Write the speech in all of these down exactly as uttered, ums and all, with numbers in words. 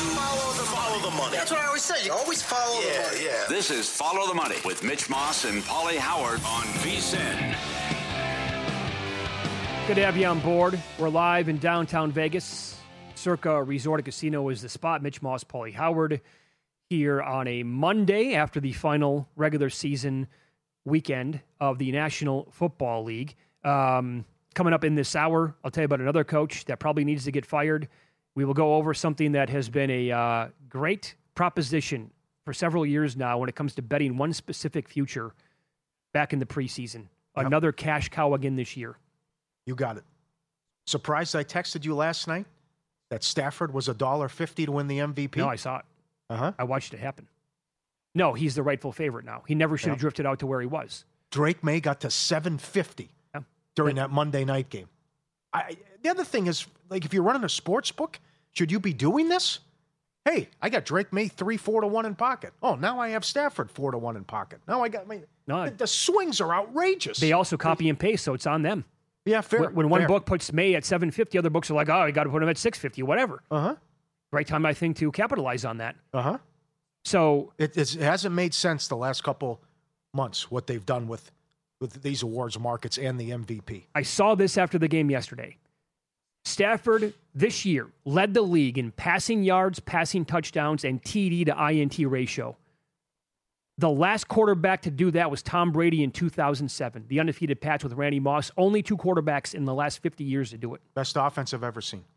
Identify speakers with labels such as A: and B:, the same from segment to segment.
A: Follow the follow the money. That's what I always say. You always follow yeah, the money. Yeah.
B: This is Follow the Money with Mitch Moss and Paulie Howard on V S I N.
C: Good to have you on board. We're live in downtown Vegas. Circa Resort and Casino is the spot. Mitch Moss, Paulie Howard here on a Monday after the final regular season weekend of the National Football League. Um, coming up in this hour, I'll tell you about another coach that probably needs to get fired. We will go over something that has been a uh, great proposition for several years now when it comes to betting one specific future back in the preseason. Yep. Another cash cow again this year.
D: You got it. Surprised I texted you last night that Stafford was one dollar fifty to win the M V P?
C: No, I saw it.
D: Uh-huh.
C: I watched it happen. No, he's the rightful favorite now. He never should have yep. drifted out to where he was.
D: Drake May got to seven fifty yeah. during that Monday night game. I, the other thing is, like, if you're running a sports book, should you be doing this? Hey, I got Drake May three, four to one in pocket. Oh, now I have Stafford four to one in pocket. Now I got, I mean, no, the, the swings are outrageous.
C: They also copy and paste, so it's on them.
D: Yeah, fair.
C: When, when one
D: fair.
C: book puts May at seven fifty, other books are like, oh, you got to put him at six fifty, whatever.
D: Uh-huh.
C: Right time, I think, to capitalize on that.
D: Uh-huh.
C: So
D: it, it hasn't made sense the last couple months, what they've done with, with these awards markets and the M V P.
C: I saw this after the game yesterday. Stafford this year led the league in passing yards, passing touchdowns, and T D to I N T ratio. The last quarterback to do that was Tom Brady in two thousand seven, the undefeated Pats with Randy Moss. Only two quarterbacks in the last fifty years to do it.
D: Best offense I've ever seen.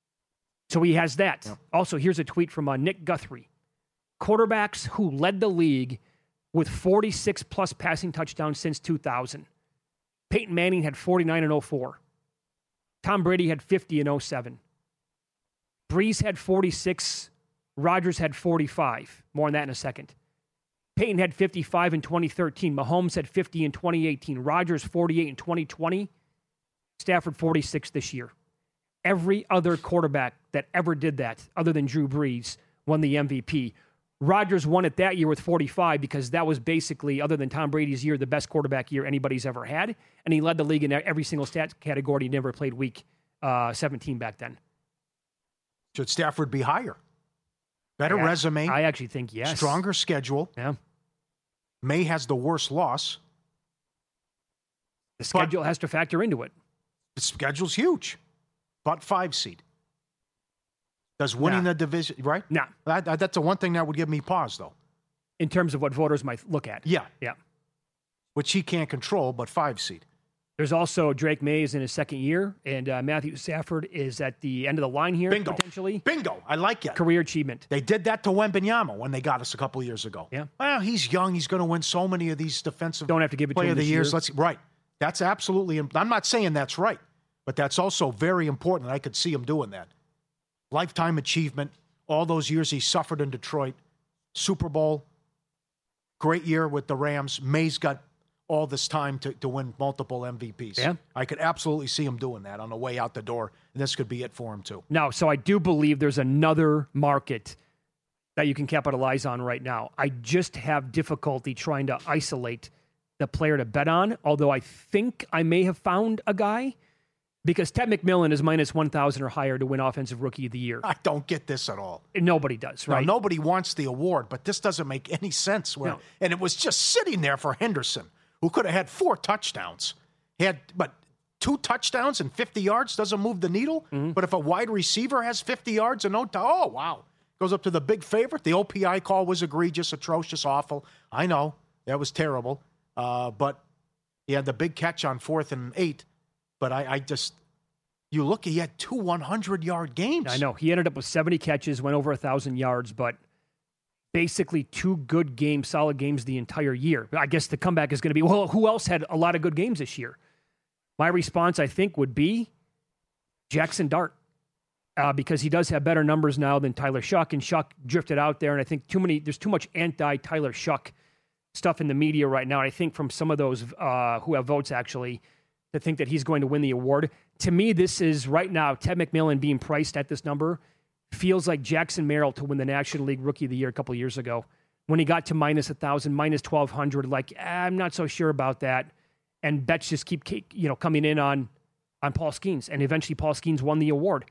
C: So he has that.
D: Yep.
C: Also, here's a tweet from uh, Nick Guthrie. Quarterbacks who led the league with forty-six plus passing touchdowns since two thousand. Peyton Manning had forty-nine in oh four. Tom Brady had fifty in oh seven. Breeze had forty-six. Rodgers had forty-five. More on that in a second. Peyton had fifty-five in twenty thirteen. Mahomes had fifty in twenty eighteen. Rodgers forty-eight in twenty twenty. Stafford forty-six this year. Every other quarterback that ever did that, other than Drew Brees, won the M V P. Rodgers won it that year with forty-five because that was basically, other than Tom Brady's year, the best quarterback year anybody's ever had. And he led the league in every single stat category. He never played week uh, seventeen back then.
D: Should Stafford be higher? Better
C: I,
D: resume.
C: I actually think yes.
D: Stronger schedule.
C: Yeah.
D: May has the worst loss.
C: The schedule has to factor into it.
D: The schedule's huge. But five seed. Does winning
C: nah.
D: the division, right?
C: Nah.
D: That, that, that's the one thing that would give me pause, though.
C: In terms of what voters might look at.
D: Yeah.
C: Yeah.
D: Which he can't control, but five seed.
C: There's also Drake May is in his second year, and uh, Matthew Stafford is at the end of the line here,
D: Bingo.
C: potentially.
D: Bingo. I like it.
C: Career achievement.
D: They did that to Wembanyama when they got us a couple of years ago.
C: Yeah.
D: Well, he's young. He's going to win so many of these defensive
C: Don't have to give it to
D: player
C: him
D: of the
C: this
D: years.
C: year.
D: Let's right. That's absolutely. I'm not saying that's right, but that's also very important. I could see him doing that. Lifetime achievement. All those years he suffered in Detroit. Super Bowl. Great year with the Rams. May's got all this time to, to win multiple M V Ps.
C: Yeah.
D: I could absolutely see him doing that on the way out the door. And this could be it for him, too.
C: Now, so I do believe there's another market that you can capitalize on right now. I just have difficulty trying to isolate the player to bet on, although I think I may have found a guy. Because Ted McMillan is minus one thousand or higher to win Offensive Rookie of the Year.
D: I don't get this at all.
C: Nobody does, right?
D: No, nobody wants the award, but this doesn't make any sense. Where,
C: no.
D: And it was just sitting there for Henderson, who could have had four touchdowns. He had, but two touchdowns and fifty yards doesn't move the needle. Mm-hmm. But if a wide receiver has fifty yards and no, t- oh, wow. Goes up to the big favorite. The O P I call was egregious, atrocious, awful. I know. That was terrible. Uh, but he had the big catch on fourth and eight. But I, I just, you look, he had two hundred-yard games.
C: I know. He ended up with seventy catches, went over one thousand yards, but basically two good games, solid games the entire year. I guess the comeback is going to be, well, who else had a lot of good games this year? My response, I think, would be Jackson Dart, uh, because he does have better numbers now than Tyler Shuck, and Shuck drifted out there, and I think too many, there's too much anti-Tyler Shuck stuff in the media right now. I think from some of those uh, who have votes, actually, to think that he's going to win the award. To me, this is right now, Ted McMillan being priced at this number feels like Jackson Merrill to win the National League Rookie of the Year a couple of years ago. When he got to minus one thousand, minus twelve hundred, like, eh, I'm not so sure about that. And bets just keep, you know, coming in on, on Paul Skeens. And eventually Paul Skeens won the award.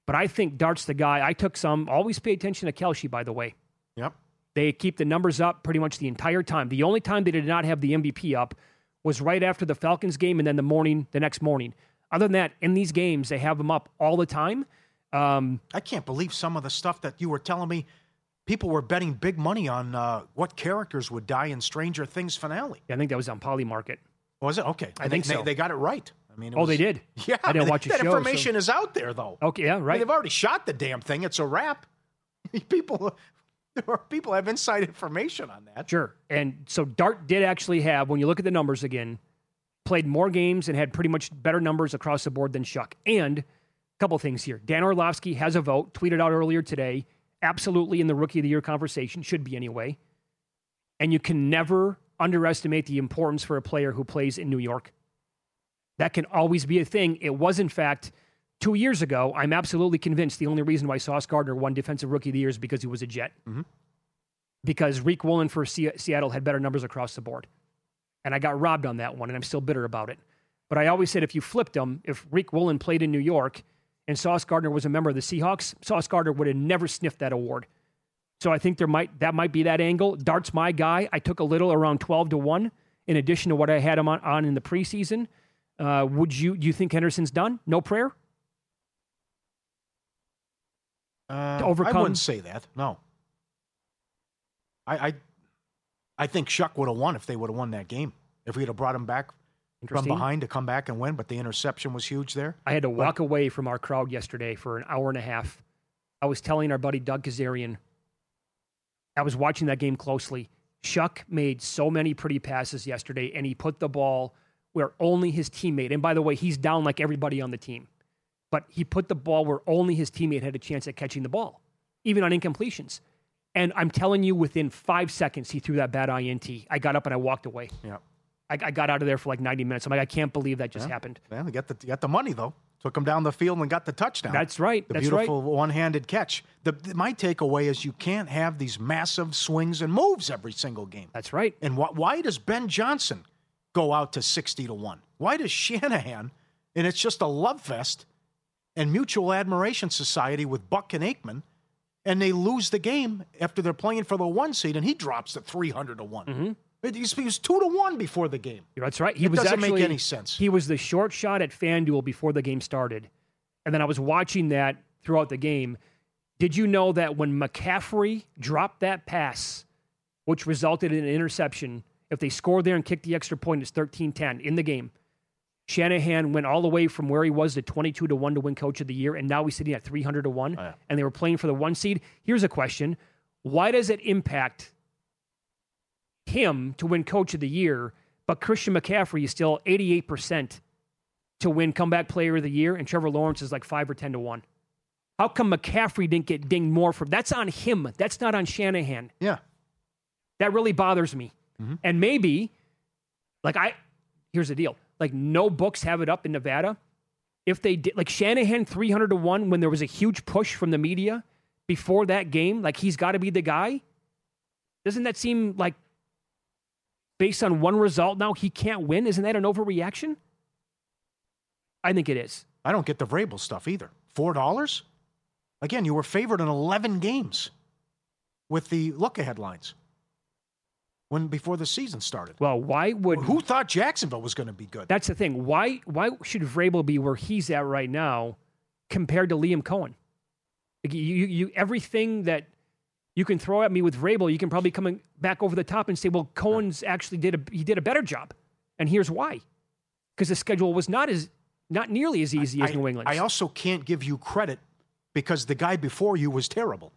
C: But I think Dart's the guy. I took some. Always pay attention to Kelce, by the way.
D: Yep.
C: They keep the numbers up pretty much the entire time. The only time they did not have the M V P up was right after the Falcons game and then the morning, the next morning. Other than that, in these games, they have them up all the time. Um,
D: I can't believe some of the stuff that you were telling me. People were betting big money on uh, what characters would die in Stranger Things finale.
C: I think that was on Polymarket.
D: Was it? Okay.
C: I
D: And
C: think
D: they,
C: so.
D: They, they got it right. I mean, it
C: Oh,
D: was,
C: they did?
D: Yeah.
C: I didn't watch the
D: that
C: show,
D: information is out there, though.
C: Okay, yeah,
D: I mean,
C: right.
D: they've already shot the damn thing. It's a wrap. People, there are people have inside information on that.
C: Sure. And so Dart did actually have, when you look at the numbers again, played more games and had pretty much better numbers across the board than Shuck. And a couple things here. Dan Orlovsky has a vote, tweeted out earlier today, absolutely in the Rookie of the Year conversation, should be anyway. And you can never underestimate the importance for a player who plays in New York. That can always be a thing. It was, in fact, two years ago, I'm absolutely convinced the only reason why Sauce Gardner won Defensive Rookie of the Year is because he was a Jet.
D: Mm-hmm.
C: Because Reek Woolen for Se- Seattle had better numbers across the board. And I got robbed on that one, and I'm still bitter about it. But I always said if you flipped them, if Reek Woolen played in New York and Sauce Gardner was a member of the Seahawks, Sauce Gardner would have never sniffed that award. So I think there might that might be that angle. Dart's my guy. I took a little around twelve to one in addition to what I had him on, on in the preseason. Uh, would you do you think Henderson's done? No prayer?
D: Uh,
C: To overcome-
D: I wouldn't say that. No. I I, I think Shuck would have won if they would have won that game. If we'd have brought him back from
C: Interesting.
D: behind to come back and win, but the interception was huge there.
C: I had to walk away from our crowd yesterday for an hour and a half. I was telling our buddy Doug Kazarian, I was watching that game closely. Shuck made so many pretty passes yesterday, and he put the ball where only his teammate, and by the way, he's down like everybody on the team, but he put the ball where only his teammate had a chance at catching the ball, even on incompletions. And I'm telling you, within five seconds, he threw that bad I N T. I got up and I walked away.
D: Yeah.
C: I, I got out of there for like ninety minutes. I'm like, I can't believe that just
D: Yeah.
C: happened.
D: Yeah, they got the got the money though. Took him down the field and got the touchdown.
C: That's right.
D: The
C: That's right.
D: beautiful one-handed catch. The, the- my takeaway is you can't have these massive swings and moves every single game.
C: That's right.
D: And wh- why does Ben Johnson go out to sixty to one? Why does Shanahan, and it's just a love fest and mutual admiration society with Buck and Aikman, and they lose the game after they're playing for the one seed, and he drops to three hundred to one.
C: Mm-hmm.
D: It- He was two to one before the game.
C: That's right. He
D: It
C: was
D: doesn't make
C: actually,
D: any sense.
C: He was the short shot at FanDuel before the game started. And then I was watching that throughout the game. Did you know that when McCaffrey dropped that pass, which resulted in an interception, if they scored there and kicked the extra point, it's thirteen ten in the game. Shanahan went all the way from where he was to twenty-two to one to win Coach of the Year, and now he's sitting at three hundred to one,
D: Oh, yeah.
C: and they were playing for the one seed. Here's a question. Why does it impact him to win Coach of the Year, but Christian McCaffrey is still eighty-eight percent to win Comeback Player of the Year, and Trevor Lawrence is like five or ten to one? How come McCaffrey didn't get dinged more for that's on him? That's not on Shanahan.
D: Yeah.
C: That really bothers me.
D: Mm-hmm.
C: And maybe, like I, here's the deal. Like no books have it up in Nevada. If they did, like Shanahan three hundred to one when there was a huge push from the media before that game, like he's got to be the guy. Doesn't that seem like based on one result now he can't win? Isn't that an overreaction? I think it is.
D: I don't get the Vrabel stuff either. Four dollars? Again, you were favored in eleven games with the look-ahead lines when before the season started.
C: Well, why would
D: Who thought Jacksonville was going to be good?
C: That's the thing. Why why should Vrabel be where he's at right now compared to Liam Cohen? Like you, you, you, everything that you can throw at me with Vrabel, you can probably come back over the top and say, well, Cohen's actually did a he did a better job, and here's why: because the schedule was not as not nearly as easy as
D: I,
C: New England's.
D: I also can't give you credit because the guy before you was terrible.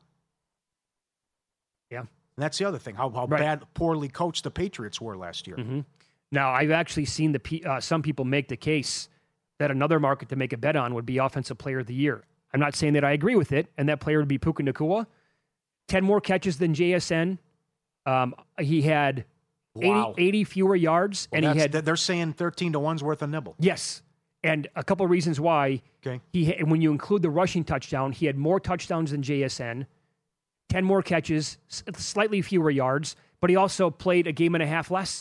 C: Yeah.
D: And that's the other thing, how, how
C: Right.
D: bad, poorly coached the Patriots were last year.
C: Mm-hmm. Now, I've actually seen the pe- uh, some people make the case that another market to make a bet on would be Offensive Player of the Year. I'm not saying that I agree with it, and that player would be Puka Nacua. ten more catches than J S N. Um, he had
D: Wow.
C: eighty, eighty fewer yards,
D: Well,
C: and he
D: that's-
C: had
D: they're saying thirteen to one's worth of nibble.
C: yes, and a couple of reasons why.
D: Okay.
C: He ha- when you include the rushing touchdown, he had more touchdowns than J S N, ten more catches, s- slightly fewer yards, but he also played a game and a half less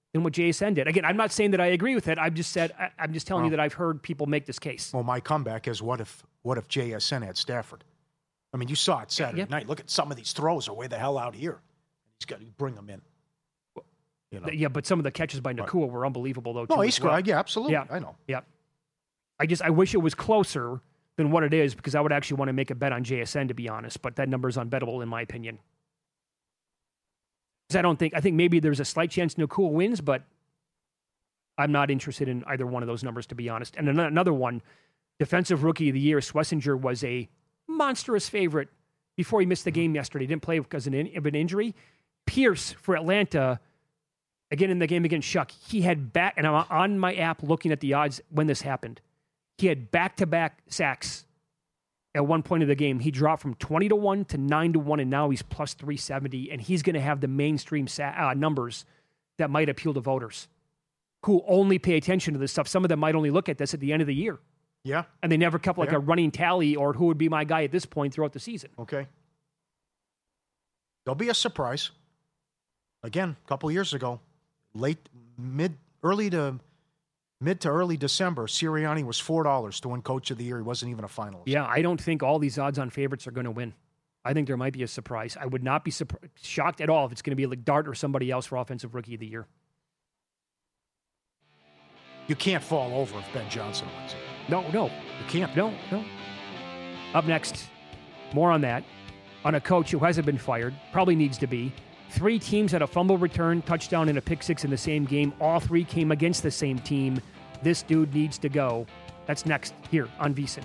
C: than what J S N did. Again, I'm not saying that I agree with it. I've just said I, I'm just telling
D: well,
C: you that I've heard people make this case.
D: Well, my comeback is what if what if J S N had Stafford? I mean, you saw it Saturday
C: yeah.
D: night. Look at some of these throws are way the hell out here. He's got to bring them in. You know?
C: Yeah, but some of the catches by Nakua were unbelievable, though. Too,
D: no, he
C: as
D: scored.
C: well.
D: Yeah, absolutely.
C: Yeah,
D: I know.
C: Yeah. I just I wish it was closer than what it is because I would actually want to make a bet on J S N, to be honest. But that number is unbettable in my opinion. Because I don't think I think maybe there's a slight chance Nakua wins, but I'm not interested in either one of those numbers, to be honest. And another one, Defensive Rookie of the Year, Schlesinger was a monstrous favorite before he missed the game yesterday. He didn't play because of an injury. Pierce for Atlanta. Again, in the game against Shuck, he had back, and I'm on my app looking at the odds when this happened. He had back-to-back sacks at one point of the game. He dropped from twenty to one to nine to one, and now he's plus three seventy, and he's going to have the mainstream sa- uh, numbers that might appeal to voters who only pay attention to this stuff. Some of them might only look at this at the end of the year.
D: Yeah.
C: And they never kept like
D: yeah.
C: a running tally or who would be my guy at this point throughout the season.
D: Okay. There'll be a surprise. Again, a couple years ago, late, mid, early to mid to early December, Sirianni was four dollars to win Coach of the Year. He wasn't even a finalist.
C: Yeah, I don't think all these odds-on favorites are going to win. I think there might be a surprise. I would not be surp- shocked at all if it's going to be like Dart or somebody else for Offensive Rookie of the Year.
D: You can't fall over if Ben Johnson wins it.
C: No, no.
D: You can't.
C: No, no. Up next, more on that. On a coach who hasn't been fired, probably needs to be. Three teams had a fumble return, touchdown, and a pick six in the same game. All three came against the same team. This dude needs to go. That's next here on VSiN.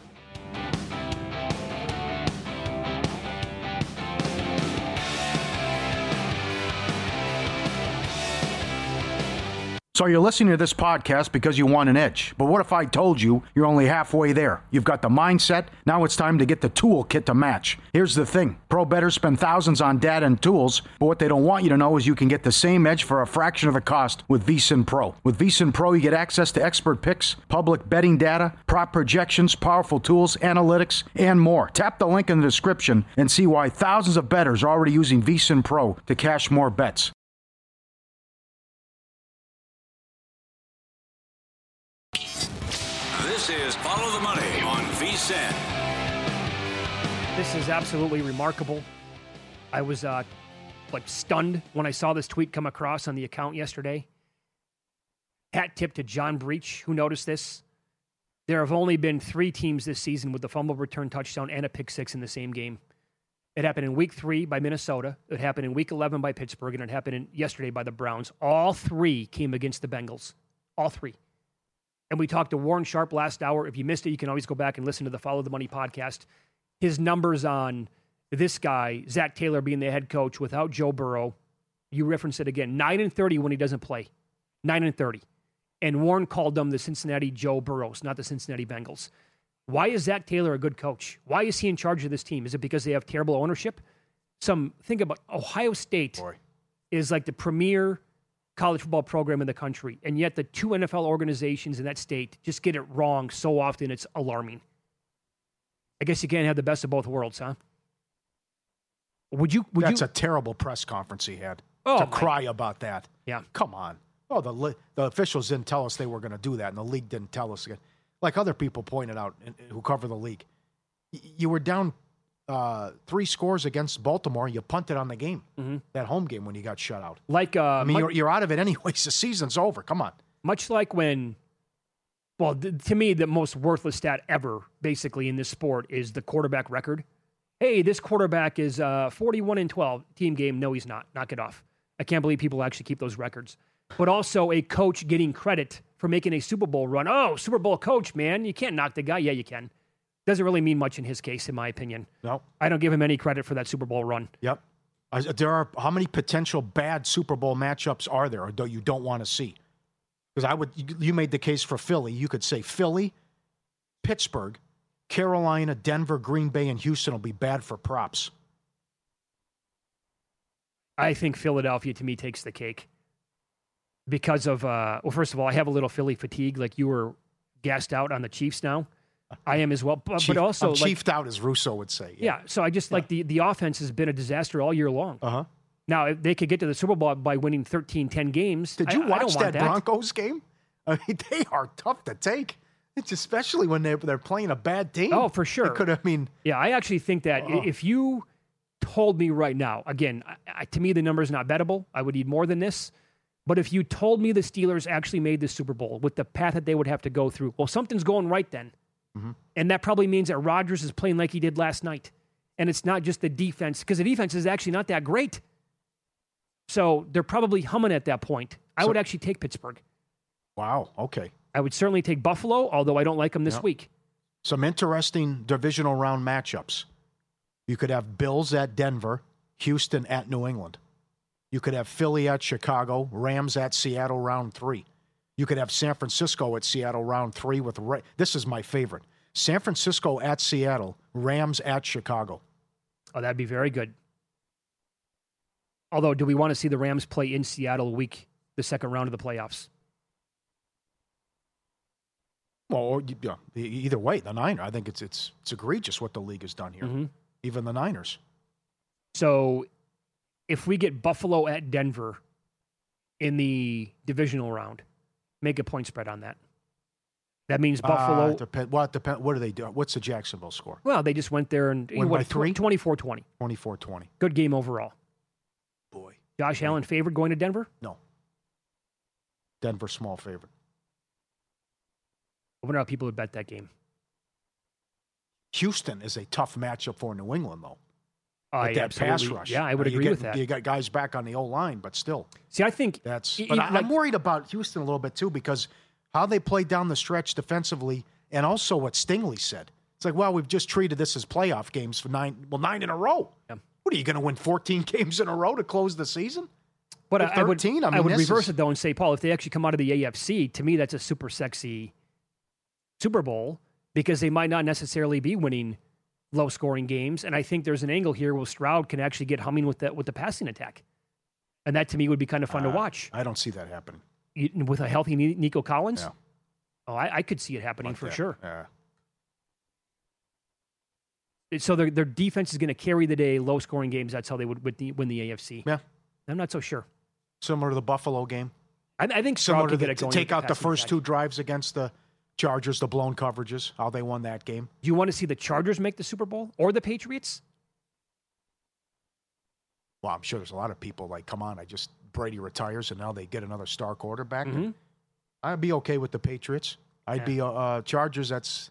D: So you're listening to this podcast because you want an edge. But what if I told you you're only halfway there? You've got the mindset. Now it's time to get the toolkit to match. Here's the thing. Pro bettors spend thousands on data and tools, but what they don't want you to know is you can get the same edge for a fraction of the cost with VSiN Pro. With VSiN Pro, you get access to expert picks, public betting data, prop projections, powerful tools, analytics, and more. Tap the link in the description and see why thousands of bettors are already using VSiN Pro to cash more bets.
B: This is Follow the Money on VSiN.
C: This is absolutely remarkable. I was uh, like stunned when I saw this tweet come across on the account yesterday. Hat tip to John Breach, who noticed this. There have only been three teams this season with the fumble return touchdown and a pick six in the same game. It happened in week three by Minnesota. It happened in week eleven by Pittsburgh, and it happened in, yesterday by the Browns. All three came against the Bengals. All three. And we talked to Warren Sharp last hour. If you missed it, you can always go back and listen to the Follow the Money podcast. His numbers on this guy, Zach Taylor, being the head coach without Joe Burrow, you reference it again, nine and thirty when he doesn't play. nine and thirty. And Warren called them the Cincinnati Joe Burrows, not the Cincinnati Bengals. Why is Zach Taylor a good coach? Why is he in charge of this team? Is it because they have terrible ownership? Some think about Ohio State
D: Boy.
C: is like the premier college football program in the country, and yet the two N F L organizations in that state just get it wrong so often it's alarming. I guess you can't have the best of both worlds, huh? Would you? Would
D: That's
C: you?
D: a terrible press conference he had
C: Oh,
D: to
C: my-
D: cry about that.
C: Yeah.
D: Come on. Oh, the li- the officials didn't tell us they were going to do that, and the league didn't tell us. Like other people pointed out in, who cover the league. Y- you were down uh, three scores against Baltimore, and you punted on the game,
C: mm-hmm.
D: that home game when you got shut out.
C: Like, uh,
D: I mean,
C: much,
D: you're, you're out of it anyways. The season's over. Come on.
C: much like when, well, th- to me, the most worthless stat ever, basically, in this sport is the quarterback record. Hey, this quarterback is uh, forty-one and twelve. Team game. No, he's not. Knock it off. I can't believe people actually keep those records. But also a coach getting credit for making a Super Bowl run. Oh, Super Bowl coach, man. You can't knock the guy. Yeah, you can. Doesn't really mean much in his case, in my opinion.
D: No.
C: I don't give him any credit for that Super Bowl run.
D: Yep. Uh, there are how many potential bad Super Bowl matchups are there that you don't want to see? Because I would, you, you made the case for Philly. You could say Philly, Pittsburgh, Carolina, Denver, Green Bay, and Houston will be bad for props.
C: I think Philadelphia, to me, takes the cake. Because of, uh, well, first of all, I have a little Philly fatigue. Like you were gassed out on the Chiefs now. I am as well. But,
D: Chief,
C: but also,
D: I'm
C: like,
D: chiefed out, as Russo would say.
C: yeah. So I just, yeah. like, the, the offense has been a disaster all year long.
D: Uh-huh.
C: Now, if they could get to the Super Bowl by winning thirteen, ten games.
D: Did you
C: I, I
D: watch
C: don't want
D: that,
C: that
D: Broncos game? I mean, they are tough to take. It's especially when they're, they're playing a bad team.
C: Oh, for sure.
D: It could have, I mean.
C: Yeah, I actually think that
D: Uh-oh.
C: if you told me right now, again, I, I, to me, the number is not bettable. I would need more than this. But if you told me the Steelers actually made the Super Bowl with the path that they would have to go through, well, something's going right then.
D: Mm-hmm.
C: And that probably means that Rodgers is playing like he did last night. And it's not just the defense, because the defense is actually not that great. So they're probably humming at that point. I
D: So-
C: would actually take Pittsburgh.
D: Wow, okay.
C: I would certainly take Buffalo, although I don't like them this
D: Yeah.
C: week.
D: Some interesting divisional round matchups. You could have Bills at Denver, Houston at New England. You could have Philly at Chicago, Rams at Seattle round three. You could have San Francisco at Seattle round three with Ra- this is my favorite. San Francisco at Seattle, Rams at Chicago.
C: Oh, that'd be very good. Although, do we want to see the Rams play in Seattle week, the second round of the playoffs?
D: Well, or, you know, e- either way, the Niners. I think it's it's it's egregious what the league has done here.
C: Mhm.
D: Even the Niners.
C: So, if we get Buffalo at Denver in the divisional round, make a point spread on that. That means Buffalo.
D: Uh, depend, what depend? What do they do? What's the Jacksonville score?
C: Well, they just went there and
D: Win by three?
C: twenty-four twenty.
D: twenty-four twenty.
C: Good game overall.
D: Boy,
C: Josh Allen favored going to Denver?
D: no. Denver small favorite.
C: I wonder how people would bet that game.
D: Houston is a tough matchup for New England, though.
C: I
D: With that pass
C: absolutely-
D: rush.
C: Yeah, I would
D: Now, you
C: agree
D: get-
C: with that.
D: You got guys back on the O line, but still,
C: See, I think
D: that's.
C: E-
D: But
C: e-
D: I,
C: like-
D: I'm worried about Houston a little bit too because how they played down the stretch defensively, and also what Stingley said. It's like, well, we've just treated this as playoff games for nine, well, nine in a row.
C: Yeah.
D: What are you going to win fourteen games in a row to close the season?
C: But
D: Or
C: I, I would,
D: thirteen? I
C: I
D: mean,
C: would
D: this
C: reverse
D: is-
C: it, though, and say, Paul, if they actually come out of the A F C, to me, that's a super sexy Super Bowl because they might not necessarily be winning low-scoring games. And I think there's an angle here where Stroud can actually get humming with the, with the passing attack. And that, to me, would be kind of fun to
D: Uh,
C: watch.
D: I don't see that happening.
C: You- With a healthy Ni- Nico Collins?
D: Yeah.
C: Oh, I, I could see it happening
D: Like
C: for
D: that.
C: sure.
D: Yeah.
C: So their, their defense is going to carry the day, low-scoring games. That's how they would win the, win the A F C.
D: Yeah.
C: I'm not so sure.
D: Similar to the Buffalo game.
C: I, I think
D: Similar
C: Stroud
D: to,
C: could get
D: the,
C: it
D: to
C: going.
D: take
C: with
D: out the
C: passing
D: first
C: attack.
D: two drives against the Chargers, the blown coverages, how they won that game.
C: Do you want to see the Chargers make the Super Bowl or the Patriots?
D: Well, I'm sure there's a lot of people like, come on, I just Brady retires and now they get another star quarterback.
C: Mhm.
D: I'd be okay with the Patriots. I'd
C: Yeah.
D: be uh, uh, Chargers. That's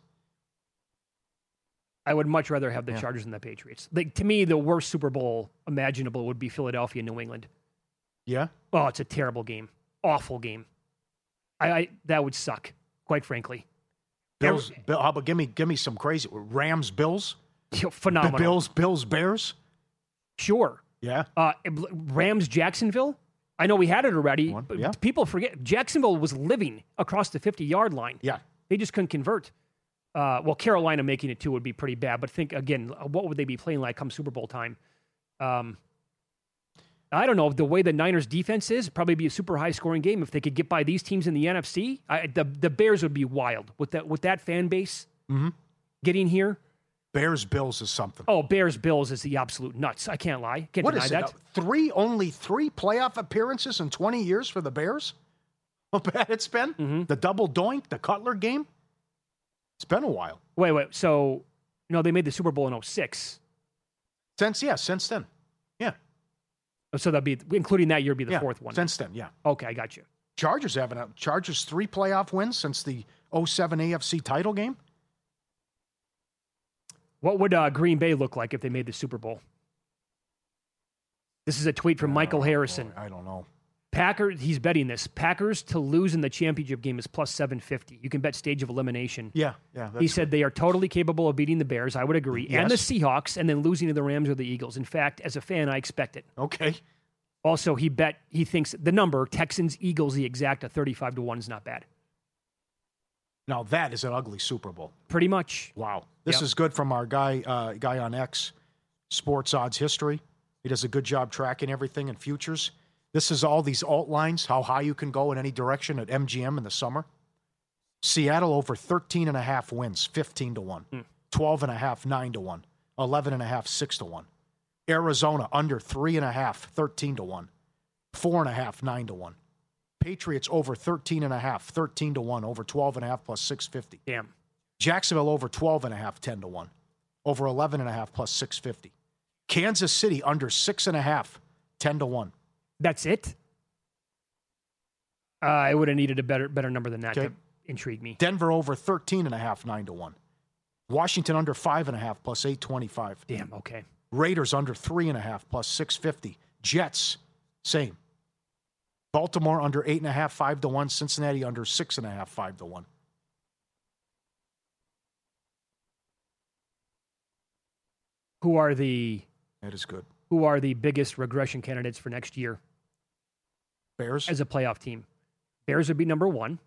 C: I would much rather have the
D: Yeah.
C: Chargers than the Patriots. Like, to me, the worst Super Bowl imaginable would be Philadelphia, New England.
D: yeah.
C: Oh, it's a terrible game, awful game. I, I that would suck, quite frankly.
D: Bills. Bill, how about give me give me some crazy Rams, Bills,
C: You know,
D: B-
C: phenomenal.
D: Bills, Bills, Bears.
C: Sure.
D: Yeah.
C: Uh, Rams, Jacksonville. I know we had it already.
D: One,
C: But
D: yeah.
C: people forget Jacksonville was living across the fifty-yard line.
D: Yeah.
C: They just couldn't convert. Uh, well, Carolina making it two would be pretty bad. But think again, what would they be playing like come Super Bowl time? Um, I don't know. The way the Niners defense is, probably be a super high scoring game. If they could get by these teams in the N F C, I, the the Bears would be wild with that with that fan base
D: Mm-hmm.
C: getting here.
D: Bears, Bills is something.
C: Oh, Bears Bills is the absolute nuts. I can't lie. Can't
D: What
C: deny
D: is
C: that.
D: it? Uh, Three only three playoff appearances in twenty years for the Bears. How bad it's been.
C: Mm-hmm.
D: The double doink, the Cutler game. It's been a while
C: Wait, wait. So, no, they made the Super Bowl in oh six.
D: since yeah, since then. Yeah,
C: So that'd be including that year, be the
D: yeah.
C: fourth one.
D: Since then, yeah.
C: Okay, I got you.
D: Chargers haven't had- Chargers three playoff wins since the oh seven A F C title game.
C: What would uh, Green Bay look like if they made the Super Bowl? This is a tweet from Michael
D: Oh,
C: Harrison.
D: boy, I don't know.
C: Packers, he's betting this. Packers to lose in the championship game is plus seven fifty. You can bet stage of elimination.
D: Yeah, yeah. That's
C: He said they are totally capable of beating the Bears. I would agree. And the
D: Yes.
C: Seahawks, and then losing to the Rams or the Eagles. In fact, as a fan, I expect it.
D: okay.
C: Also, he bet, he thinks the number, Texans, Eagles, the exact, a thirty-five to one is not bad.
D: Now that is an ugly Super Bowl.
C: Pretty much.
D: Wow. This
C: Yep.
D: is good from our guy uh, guy on X, Sports Odds History. He does a good job tracking everything in futures. This is all these alt lines, how high you can go in any direction at M G M in the summer. Seattle over thirteen and a half wins, fifteen to one.
C: Hmm.
D: twelve and a half, nine to one. eleven and a half, six to one. Arizona under three and a half, thirteen to one. Four and a half, nine to one. Patriots over thirteen and a half, thirteen to one. Over twelve and a half plus six fifty.
C: Damn.
D: Jacksonville over twelve and a half, ten to one. Over eleven and a half plus six fifty. Kansas City under six and a half, ten to one.
C: That's it? Uh, I would have needed a better better number than that
D: Okay.
C: to intrigue me.
D: Denver over thirteen and a half, nine to one. Washington under five and a half plus eight twenty-five.
C: Damn, okay.
D: Raiders under three and a half plus six fifty. Jets, same. Baltimore under eight and a half, five to one. Cincinnati under six and a half, five to one.
C: Who are the
D: That is good.
C: who are the biggest regression candidates for next year
D: Bears.
C: as a playoff team? Bears would be number one.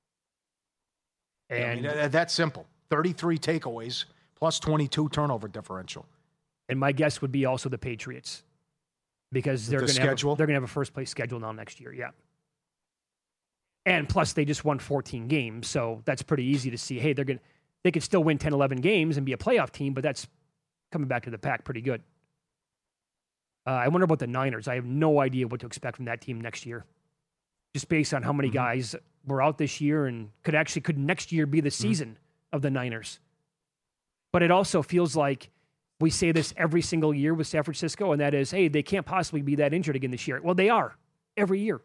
D: I
C: And
D: mean, that- that's simple. thirty-three takeaways plus twenty-two turnover differential.
C: and my guess would be also the Patriots. Because they're
D: the
C: going to have a,
D: schedule?
C: they're going to have a first place schedule now next year, yeah. And plus they just won fourteen games, so that's pretty easy to see. Hey, they're going to they could still win ten, eleven games and be a playoff team, but that's coming back to the pack pretty good. Uh, I wonder about the Niners. I have no idea what to expect from that team next year. Just based on how many
D: Mm-hmm.
C: guys were out this year and could actually could next year be the season mm-hmm. of the Niners. But it also feels like we say this every single year with San Francisco, and that is, hey, they can't possibly be that injured again this year. Well, they are every year.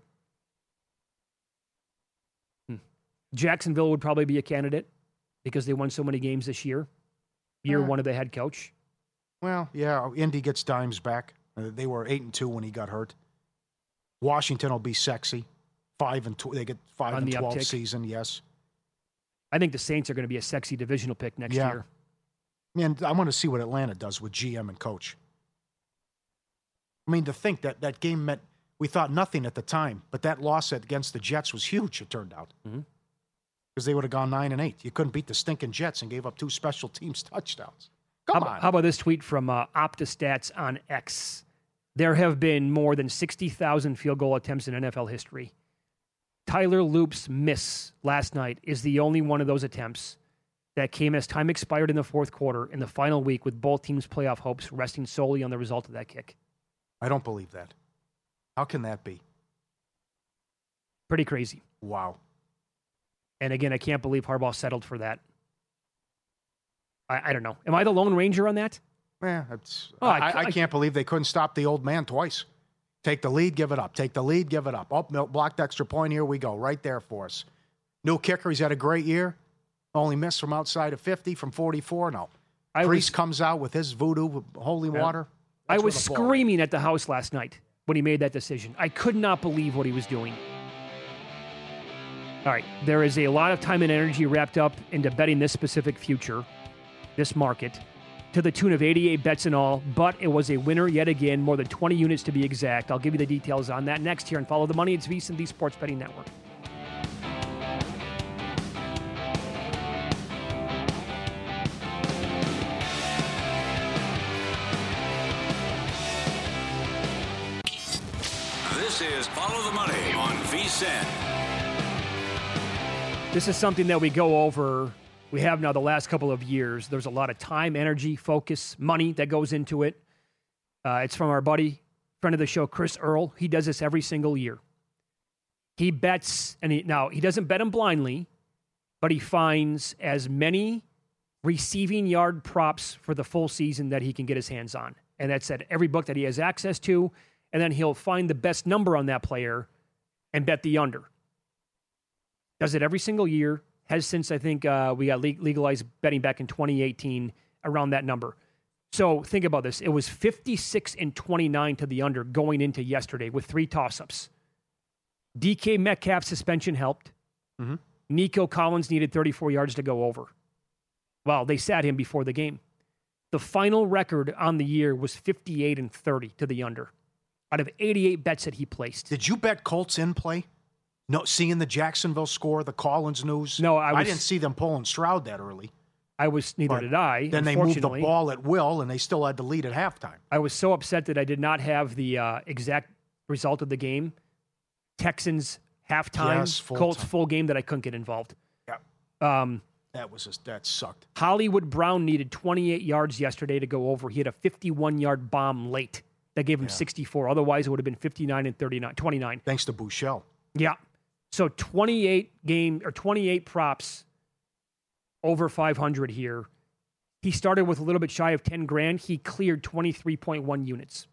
C: Hmm. Jacksonville would probably be a candidate because they won so many games this year. Year
D: Uh,
C: one of the head coach.
D: Well, yeah, Indy gets Dimes back. Uh, they were eight and two when he got hurt. Washington will be sexy. Five and tw- they get five
C: On
D: and
C: the
D: twelve
C: uptick.
D: season. Yes.
C: I think the Saints are going to be a sexy divisional pick next
D: Yeah.
C: year.
D: Man, I want to see what Atlanta does with G M and coach. I mean, to think that that game meant we thought nothing at the time, but that loss against the Jets was huge. It turned out because
C: Mhm.
D: they would have gone nine and eight. You couldn't beat the stinking Jets and gave up two special teams touchdowns. Come
C: How,
D: on.
C: how about this tweet from uh, OptaStats on X? There have been more than sixty thousand field goal attempts in N F L history. Tyler Loop's miss last night is the only one of those attempts that came as time expired in the fourth quarter in the final week, with both teams' playoff hopes resting solely on the result of that kick.
D: I don't believe that. How can that be?
C: Pretty crazy.
D: Wow.
C: And again, I can't believe Harbaugh settled for that. I, I don't know. Am I the Lone Ranger on that?
D: Yeah, it's,
C: Oh, I-
D: I, I,
C: I-
D: can't believe they couldn't stop the old man twice. Take the lead, give it up. Take the lead, give it up. Oh, no, blocked extra point. Here we go. Right there for us. New kicker. He's had a great year. Only missed from outside of fifty, from forty-four. No.
C: I
D: Priest
C: was,
D: comes out with his voodoo, with holy
C: Yeah.
D: water.
C: I
D: That's
C: was
D: where the ball
C: screaming at the house last night when he made that decision. I could not believe what he was doing. All right, there is a lot of time and energy wrapped up into betting this specific future, this market, to the tune of eighty-eight bets in all, but it was a winner yet again, more than twenty units to be exact. I'll give you the details on that next here and Follow the Money. It's VSiN, the Sports Betting Network.
B: This is Follow the Money on VSiN.
C: This is something that we go over. We have now the last couple of years. There's a lot of time, energy, focus, money that goes into it. Uh, it's from our buddy, friend of the show, Chris Earl. He does this every single year. He bets, and he, now he doesn't bet them blindly, but he finds as many receiving yard props for the full season that he can get his hands on. And that's at every book that he has access to. And then he'll find the best number on that player and bet the under. Does it every single year. Has since, I think, uh, we got le- legalized betting back in twenty eighteen around that number. So think about this. It was fifty-six and twenty-nine to the under going into yesterday with three toss-ups. D K Metcalf's suspension helped.
D: Mm-hmm.
C: Nico Collins needed thirty-four yards to go over. Well, they sat him before the game. The final record on the year was fifty-eight and thirty to the under out of eighty-eight bets that he placed.
D: Did you bet Colts in play? No, seeing the Jacksonville score, the Collins news.
C: No, I was-
D: didn't see them pulling Stroud that early.
C: I was, neither
D: But
C: did I.
D: Then they moved the
C: unfortunately.
D: ball at will, and they still had the lead at halftime.
C: I was so upset that I did not have the uh, exact result of the game. Texans halftime,
D: Yes, full
C: Colts
D: time.
C: full game, that I couldn't get involved.
D: Yeah.
C: Um,
D: That was just, that sucked.
C: Hollywood Brown needed twenty-eight yards yesterday to go over. He had a fifty-one-yard bomb late. That gave him
D: Yeah.
C: sixty-four. Otherwise, it would have been fifty-nine and thirty-nine, twenty-nine.
D: Thanks to Bouchel.
C: Yeah. So twenty-eight game or twenty-eight props over five hundred here. He started with a little bit shy of ten grand. He cleared twenty-three point one units.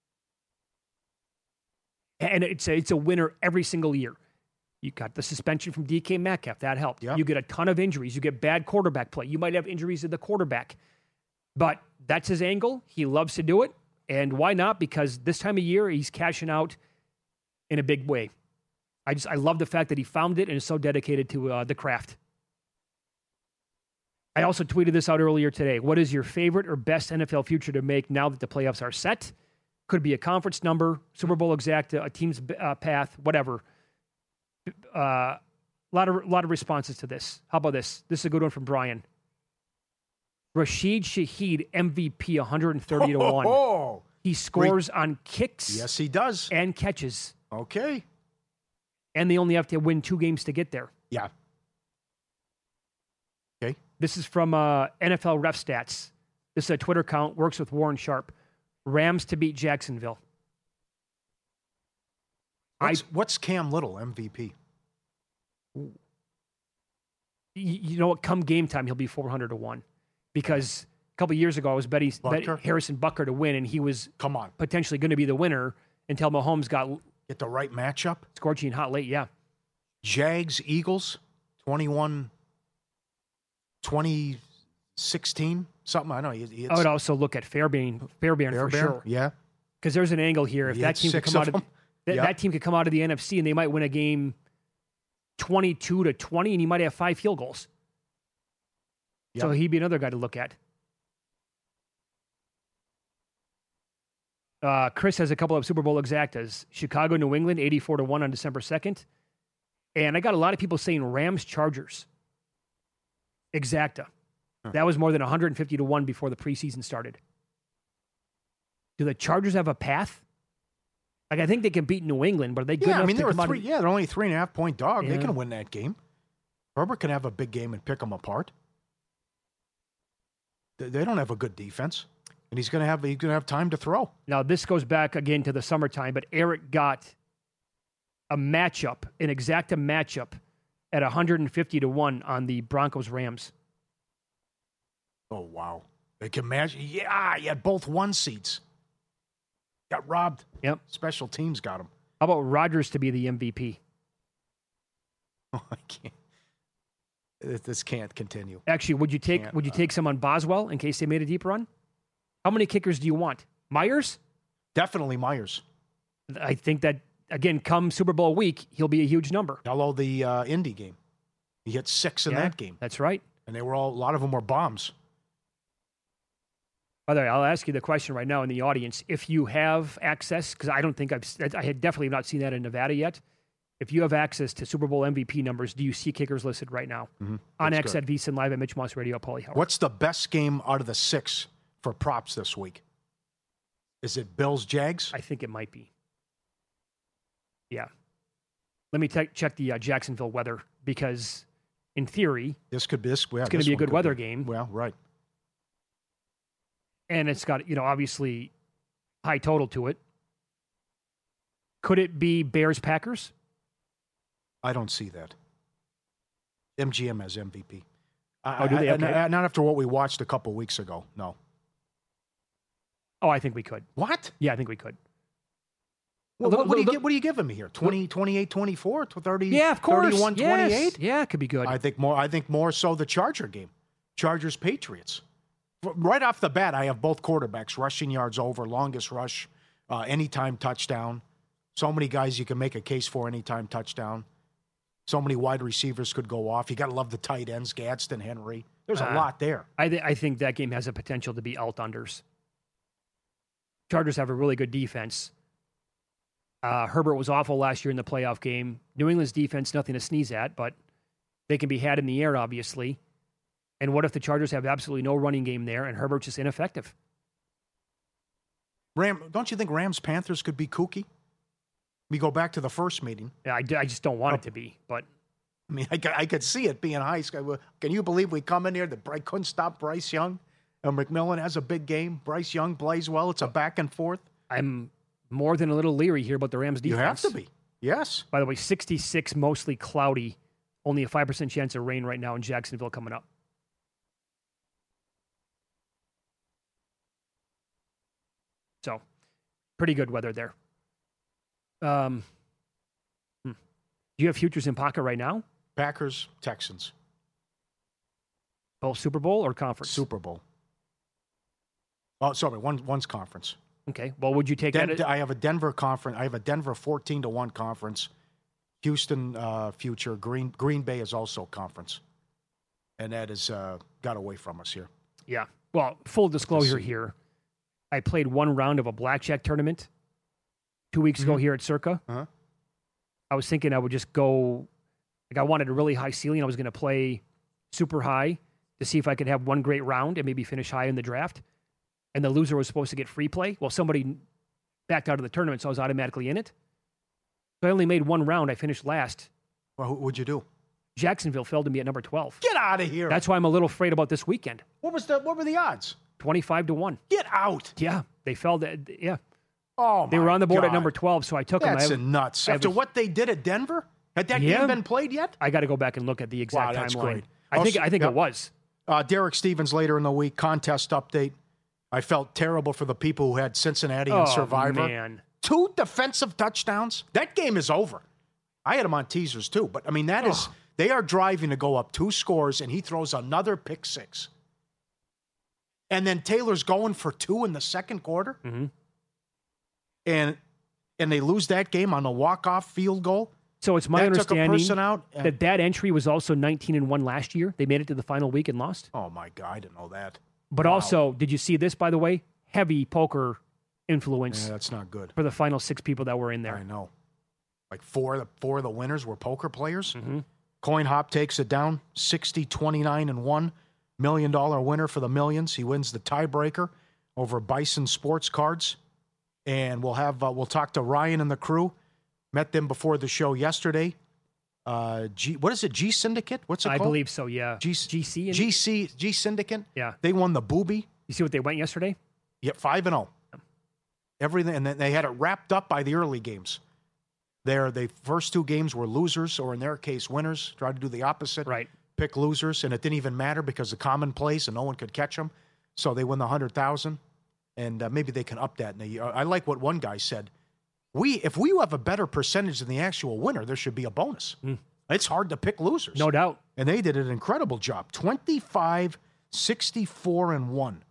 C: And it's a, it's a winner every single year. You got the suspension from D K Metcalf. That helped.
D: Yep.
C: You get a ton of injuries. You get bad quarterback play. You might have injuries to the quarterback. But that's his angle. He loves to do it. And why not? Because this time of year, he's cashing out in a big way. I just I love the fact that he found it and is so dedicated to uh, the craft. I also tweeted this out earlier today. What is your favorite or best N F L future to make now that the playoffs are set? Could be a conference number, Super Bowl exacta, a team's uh, path, whatever. A uh, lot of lot of responses to this. How about this? This is a good one from Brian. Rashid Shaheed M V P one hundred thirty to one.
D: Oh,
C: He scores on kicks
D: yes, he does.
C: and catches.
D: Okay.
C: And they only have to win two games to get there.
D: Yeah. Okay.
C: This is from uh, N F L Ref Stats. This is a Twitter account, works with Warren Sharp. Rams to beat Jacksonville.
D: What's,
C: I,
D: what's Cam Little M V P?
C: y- you know what? Come game time, he'll be four hundred to one. Because a couple years ago, I was betting bet
D: Butker?
C: Harrison Butker to win, and he was
D: Come on.
C: potentially going to be the winner until Mahomes got
D: Get the right matchup.
C: scorching hot late. Yeah.
D: Jags, Eagles, twenty-one, twenty sixteen, something. I know. He, he
C: I would also look at Fairbairn, Fairbairn for sure.
D: Yeah.
C: Because there's an angle here. If
D: He
C: that
D: had
C: team could
D: six
C: come
D: of
C: out of
D: them.
C: that,
D: Yep.
C: that team could come out of the N F C and they might win a game twenty-two to twenty, and you might have five field goals. So
D: Yep.
C: he'd be another guy to look at. Uh, Chris has a couple of Super Bowl exactas. Chicago, New England, eighty-four to one on December second. And I got a lot of people saying Rams, Chargers. Exacta.
D: Huh.
C: That was more than one hundred fifty to one before the preseason started. Do the Chargers have a path? Like, I think they can beat New England, but are they good
D: Yeah,
C: enough
D: I mean,
C: to
D: they were
C: come out
D: three.
C: of,
D: Yeah, they're only a three and a half point dog. They
C: Yeah.
D: can win that game. Herbert can have a big game and pick them apart. They, they don't have a good defense, and he's gonna have he's gonna have time to throw.
C: Now, this goes back again to the summertime, but Eric got a matchup, an exacta matchup at one hundred fifty to one on the Broncos Rams.
D: Oh wow, they can match. Yeah, he had both one seats. Got robbed.
C: Yep.
D: Special teams got him.
C: How about Rodgers to be the M V P?
D: Oh, I can't. This- This can't continue.
C: Actually, would you take
D: Can't,
C: would you
D: uh,
C: take some on Boswell in case they made a deep run? How many kickers do you want? Myers?
D: Definitely Myers.
C: I think that again, come Super Bowl week, he'll be a huge number.
D: Hello, the uh, Indy game. He hit six in
C: Yeah,
D: that game,
C: That's right.
D: and they were all. A lot of them were bombs.
C: By the way, I'll ask you the question right now in the audience. If you have access, because I don't think I've, I had definitely not seen that in Nevada yet. If you have access to Super Bowl M V P numbers, do you see kickers listed right now?
D: Mm-hmm.
C: On
D: That's
C: X
D: good.
C: at VSiN Live at Mitch Moss Radio, Paulie Howard.
D: What's the best game out of the six for props this week? Is it Bills Jags?
C: I think it might be. Yeah. Let me te- check the uh, Jacksonville weather because, in theory,
D: This could be this. Yeah,
C: it's going
D: this
C: to be a
D: one
C: good
D: could
C: weather
D: be-
C: game.
D: Well, right.
C: And it's got, you know, obviously high total to it. Could it be Bears Packers?
D: I don't see that. M G M has M V P.
C: Oh, do they?
D: I- I-
C: Okay.
D: I- not after what we watched a couple weeks ago. No.
C: Oh, I think we could.
D: What?
C: Yeah, I think we could.
D: Well,
C: Look-
D: what, what do you
C: look-
D: get? What do you give him here? twenty, twenty-eight, twenty-four, thirty,
C: Yeah, of course.
D: thirty-one,
C: Yes.
D: twenty-eight?
C: Yeah, it could be good.
D: I think more. I think more so the Charger game, Chargers Patriots. Right off the bat, I have both quarterbacks rushing yards over, longest rush, uh, anytime touchdown. So many guys you can make a case for anytime touchdown. So many wide receivers could go off. You got to love the tight ends, Gadsden, Henry. There's a
C: Uh,
D: lot there.
C: I, th- I think that game has a potential to be out-unders. Chargers have a really good defense. Uh, Herbert was awful last year in the playoff game. New England's defense, nothing to sneeze at, but they can be had in the air, obviously. And what if the Chargers have absolutely no running game there and Herbert's just ineffective?
D: Ram, don't you think Rams Panthers could be kooky? We go back to the first meeting.
C: Yeah, I, d- I just don't want
D: Oh.
C: it to be, but
D: I mean, I, could- I could see it being high school. Can you believe we come in here that Bryce couldn't stop Bryce Young? And McMillan has a big game. Bryce Young plays well. It's a back and forth.
C: I'm more than a little leery here about the Rams
D: You
C: defense.
D: have to be. Yes.
C: By the way, sixty-six, mostly cloudy. Only a five percent chance of rain right now in Jacksonville coming up. So, pretty good weather there. Um, hmm. Do you have futures in pocket right now?
D: Packers, Texans,
C: Both Super Bowl or conference?
D: Super Bowl. Oh, sorry, one one's conference.
C: Okay. Well, would you take
D: Den-
C: that?
D: I have a Denver conference. I have a Denver fourteen to one conference. Houston uh, future. Green Green Bay is also conference, and that has uh, got away from us here.
C: Yeah. Well, full disclosure here. I played one round of a blackjack tournament two weeks ago here at Circa.
D: Uh-huh.
C: I was thinking I would just go, like I wanted a really high ceiling. I was going to play super high to see if I could have one great round and maybe finish high in the draft. And the loser was supposed to get free play. Well, somebody backed out of the tournament, so I was automatically in it. So I only made one round. I finished last.
D: Well, what'd you do?
C: Jacksonville fell to me at number twelve.
D: Get out of here.
C: That's why I'm a little afraid about this weekend.
D: what was the what were the odds?
C: twenty-five to one.
D: Get out.
C: Yeah, they fell. To, yeah.
D: Oh, my
C: They were on the board
D: God.
C: at number twelve, so I took them.
D: That's
C: I have,
D: nuts.
C: I have
D: After
C: a-
D: what they did at Denver? Had that
C: Yeah.
D: game been played yet?
C: I got to go back and look at the exact
D: Wow, that's
C: timeline.
D: great.
C: I think
D: Also-
C: I think
D: yep.
C: it was.
D: Uh, Derek Stevens later in the week, contest update. I felt terrible for the people who had Cincinnati and
C: Oh,
D: Survivor.
C: man.
D: Two defensive touchdowns. That game is over. I had him on teasers too, but I mean, that is, they are driving to go up two scores, and he throws another pick six. And then Taylor's going for two in the second quarter.
C: Mm-hmm.
D: And and they lose that game on a walk-off field goal.
C: So it's my
D: that took a
C: understanding
D: person out. and-
C: that that entry was also nineteen and one last year. They made it to the final week and lost.
D: oh, my God, I didn't know that.
C: But
D: Wow.
C: also, did you see this, by the way? Heavy poker influence
D: Yeah, that's not good.
C: for the final six people that were in
D: I
C: there.
D: know. Like four of the four of the winners were poker players.
C: Mm-hmm.
D: Coin Hop takes it down, sixty, twenty-nine, and one. Million dollar winner for the millions. He wins the tiebreaker over Bison Sports Cards. And we'll have uh, we'll talk to Ryan and the crew. Met them before the show yesterday. Uh, G, what is it? G Syndicate? What's it
C: I
D: called?
C: believe so, yeah.
D: G,
C: G C?
D: G C G Syndicate.
C: Yeah.
D: They won the Booby.
C: You see what they went yesterday?
D: Yep, five and zero. Everything, and then they had it wrapped up by the early games. Their the first two games were losers, or in their case, winners. Tried to do the opposite,
C: Right.
D: Pick losers, and it didn't even matter because the common plays and no one could catch them. So they win the hundred thousand, and uh, maybe they can up that. In a, I like what one guy said. We if we have a better percentage than the actual winner, there should be a bonus. It's hard to pick losers,
C: No doubt.
D: and they did an incredible job. twenty-five, sixty-four, and one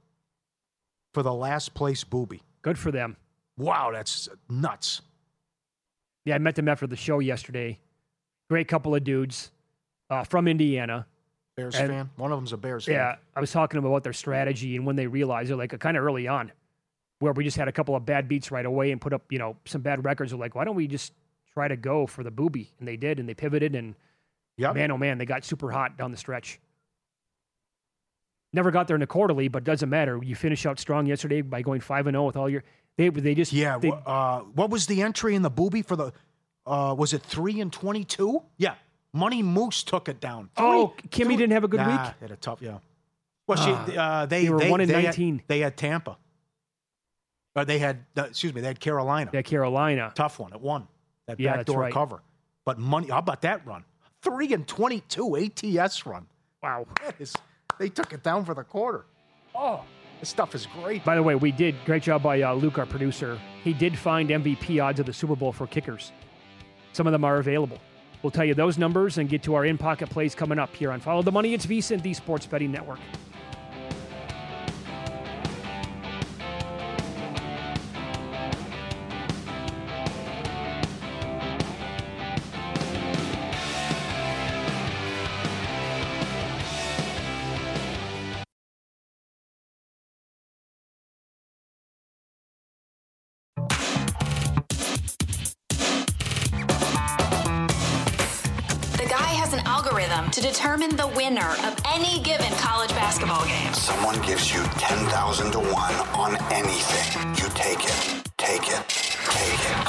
D: for the last place booby.
C: Good for them.
D: Wow, that's nuts.
C: Yeah, I met them after the show yesterday. Great couple of dudes uh, from Indiana.
D: Bears
C: And-
D: fan. One of them's a Bears
C: Yeah,
D: fan.
C: I was talking to them about their strategy and when they realized, they're like kind of early on, where we just had a couple of bad beats right away and put up, you know, some bad records. They're like, why don't we just try to go for the booby? And they did, and they pivoted, and
D: Yep.
C: man, oh man, they got super hot down the stretch. Never got there in the quarterly, but doesn't matter. You finish out strong yesterday by going five and zero with all your. They they just
D: Yeah.
C: They,
D: wh- uh, what was the entry in the booby for the? Uh, was it three and twenty-two? Yeah. Money Moose took it down.
C: Oh,
D: Three-
C: Kimmy
D: three-
C: didn't have a good
D: nah,
C: week?
D: Had a tough. Yeah. Well, she, uh, they
C: they were one and
D: they
C: nineteen.
D: Had, they had Tampa. Uh, they had. Uh, excuse me. They had Carolina.
C: yeah, Carolina.
D: Tough one. It won that
C: Yeah, that's
D: backdoor
C: right.
D: cover. But money. How about that run? Three and twenty-two A T S run.
C: Wow.
D: That is, they took it down for the quarter. Oh, this stuff is great.
C: By the way, we did great job by uh, Luke, our producer. He did find M V P odds of the Super Bowl for kickers. Some of them are available. We'll tell you those numbers and get to our in-pocket plays coming up here on Follow the Money. It's VSiN, the Sports Betting Network.
E: The guy has an algorithm to determine the winner of any given college basketball game.
F: Someone gives you ten thousand to one on anything. You take it, take it, take it.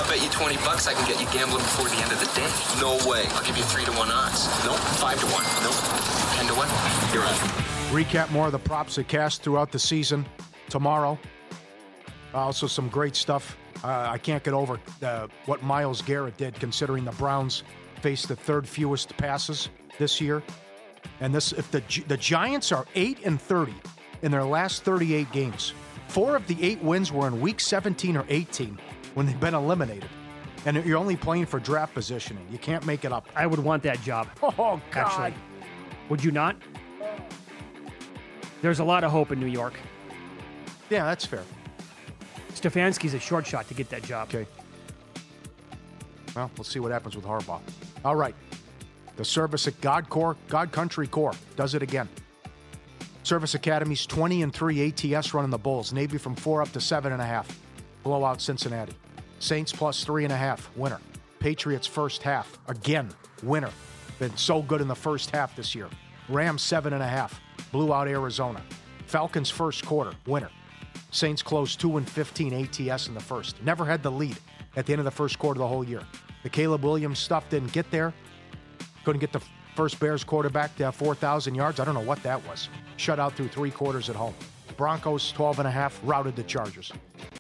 F: bet you twenty bucks I can get you gambling before the end of the day.
A: No way.
F: I'll give you three to one odds.
A: Nope. Five to one.
F: Nope. Ten to one. You're on.
D: Recap more of the props that cast throughout the season tomorrow. Also, some great stuff. Uh, I can't get over uh, what Myles Garrett did, considering the Browns faced the third fewest passes this year. And this, if the the Giants are eight and thirty in their last thirty-eight games, four of the eight wins were in Week seventeen or eighteen when they've been eliminated. And you're only playing for draft positioning. You can't make it up.
C: I would want that job.
D: Oh, God.
C: Actually. Would you not? There's a lot of hope in New York.
D: Yeah, that's fair.
C: Stefanski's a short shot to get that job.
D: Okay. Well, we'll see what happens with Harbaugh. All right. The Service at God Corps, God Country Corps does it again. Service Academy's twenty and three A T S running the Bulls. Navy from four up to seven and a half. Blowout Cincinnati. Saints plus three and a half. Winner. Patriots first half. Again, winner. Been so good in the first half this year. Rams seven and a half. Blew out Arizona. Falcons first quarter. Winner. Saints closed two and fifteen A T S in the first. Never had the lead at the end of the first quarter the whole year. The Caleb Williams stuff didn't get there. Couldn't get the first Bears quarterback to have four thousand yards. I don't know what that was. Shut out through three quarters at home. Broncos twelve and a half, routed the Chargers.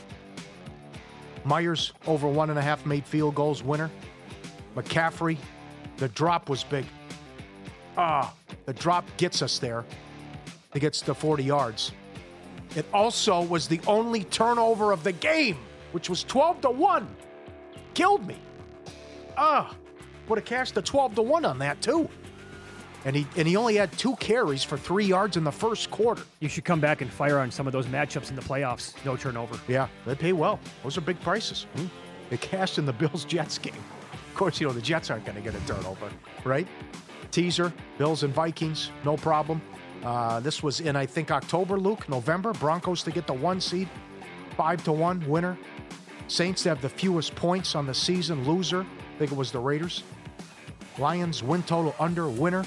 D: Myers over one and a half made field goals, winner. McCaffrey, the drop was big. Ah, the drop gets us there. It gets to forty yards. It also was the only turnover of the game, which was twelve to one. Killed me. Ah, would have cashed the twelve to one on that too. And he and he only had two carries for three yards in the first quarter.
C: You should come back and fire on some of those matchups in the playoffs. No turnover.
D: Yeah, they pay well. Those are big prices. Hmm. They cashed in the Bills-Jets game. Of course, you know, the Jets aren't going to get a turnover, right? Teaser, Bills and Vikings, no problem. Uh, this was in, I think, October, Luke, November. Broncos to get the one seed, five to one winner. Saints to have the fewest points on the season, loser. I think it was the Raiders. Lions win total under, winner.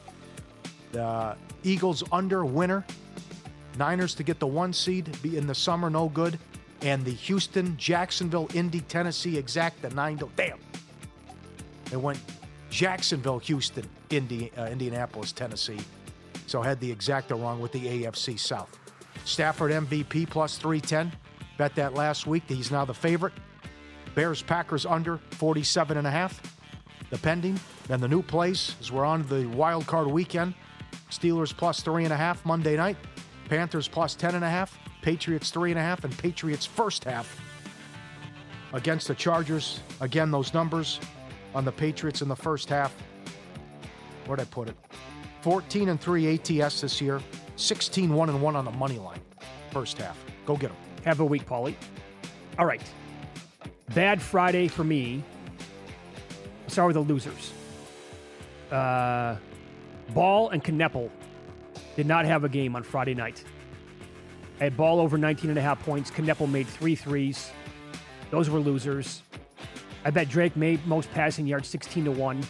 D: The Eagles under, winner. Niners to get the one seed, be in the summer, no good. And the Houston, Jacksonville, Indy, Tennessee exact, the nine to, damn. It went Jacksonville, Houston, Indy, uh, Indianapolis, Tennessee. So had the exacta wrong with the A F C South. Stafford M V P plus three ten. Bet that last week. He's now the favorite. Bears, Packers under forty-seven and a half. The pending. And the new place is we're on the wild card weekend. Steelers plus three and a half Monday night. Panthers plus ten and a half. Patriots three and a half. And Patriots first half against the Chargers. Again, those numbers on the Patriots in the first half. Where'd I put it? fourteen and three A T S this year. sixteen one and one on the money line. First half. Go get them.
C: Have a week, Paulie. All right. Bad Friday for me. I'll start with the losers. Uh, Ball and Kneppel did not have a game on Friday night. I had Ball over nineteen and a half points. Kneppel made three threes. Those were losers. I bet Drake made most passing yards sixteen to one.